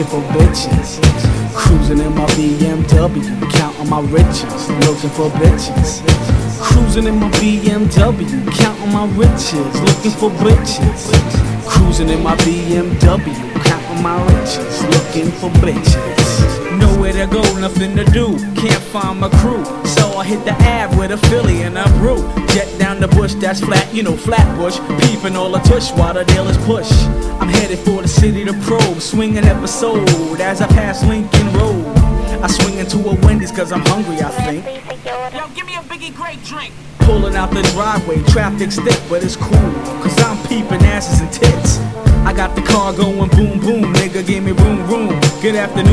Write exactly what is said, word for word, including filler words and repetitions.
looking for bitches. Cruising in my B M W, counting my riches, looking for bitches. Cruising in my B M W, counting my riches, looking for bitches. Cruising in my B M W, counting my riches, looking for bitches. Nowhere to go, nothing to do, can't find my crew, so I hit the Ave with a Philly and a brew. Jet down the bush that's flat, you know, Flatbush, peeping all the tush while the dealers push. I'm headed for the city to probe, swinging episode as I pass Lincoln Road. I swing into a Wendy's cause I'm hungry, I think. Yo, give me a Biggie Great drink. Pulling out the driveway, traffic's thick, but it's cool, cause I'm peeping asses and tits. I got the car going boom boom, nigga give me room room. Good afternoon.